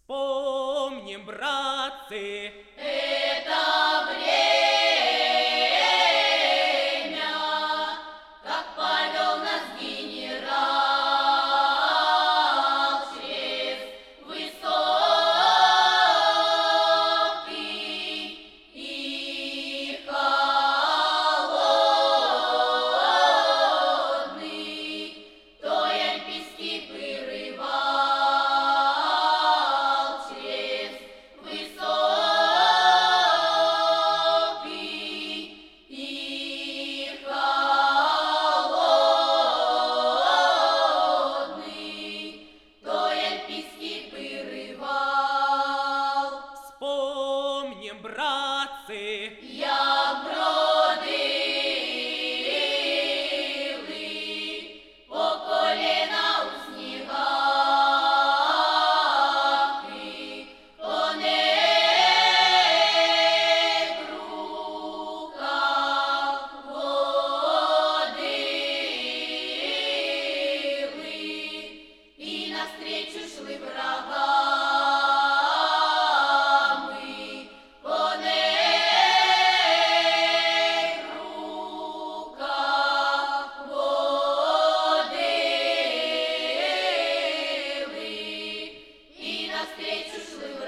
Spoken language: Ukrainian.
Вспомним, братцы, это время, как повел нас генерал через высокий и холодный, той альпийский прерывал через высокий и холодный, той альпийский прерывал. вспомним, братцы, Як бродили по коліна у снігах і коней в руках водили, і навстрічу йшли врагами, коней в руках водили, і навстрічу йшли